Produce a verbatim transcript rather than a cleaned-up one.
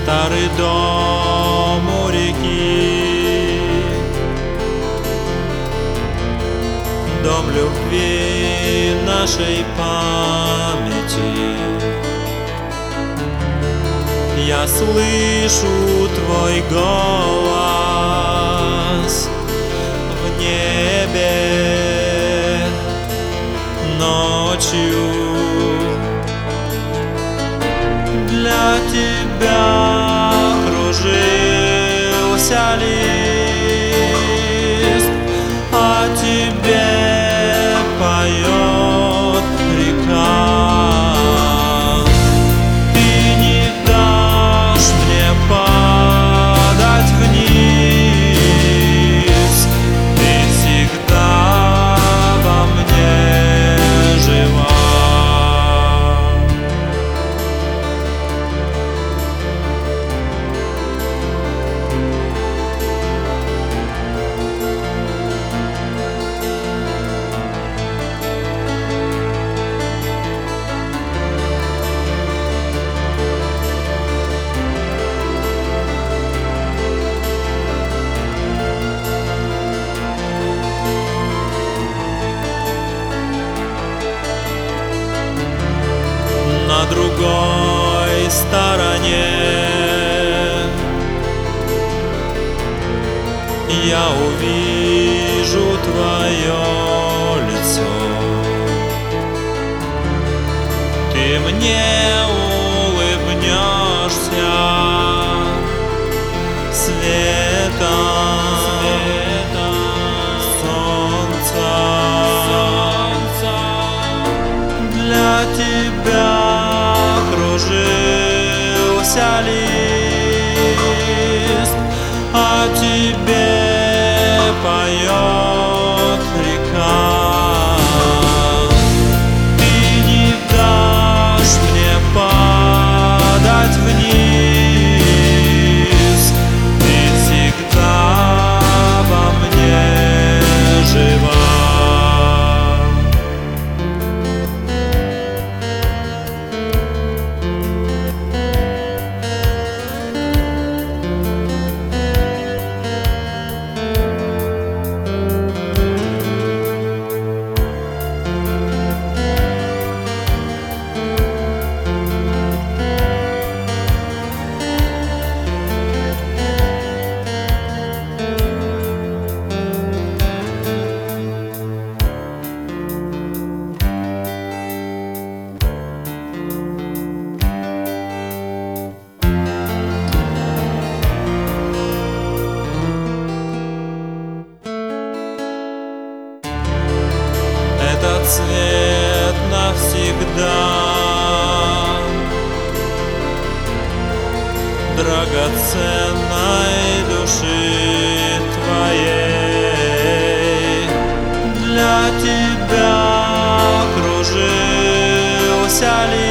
старый дом у реки, дом любви нашей памяти. Я слышу твой голос в небе ночью. Для тебя кружился лист, о тебе поет река. Ты не дашь мне падать вниз, ты всегда во мне жива. На другой стороне я увижу твое лицо. Ты мне улыбнешься светом, солнца. Для тебя кружился лист, о тебе поет река. Ты не дашь мне падать вниз, ты всегда во мне жива. Этот цвет навсегда драгоценной души твоей. Для тебя кружился лист,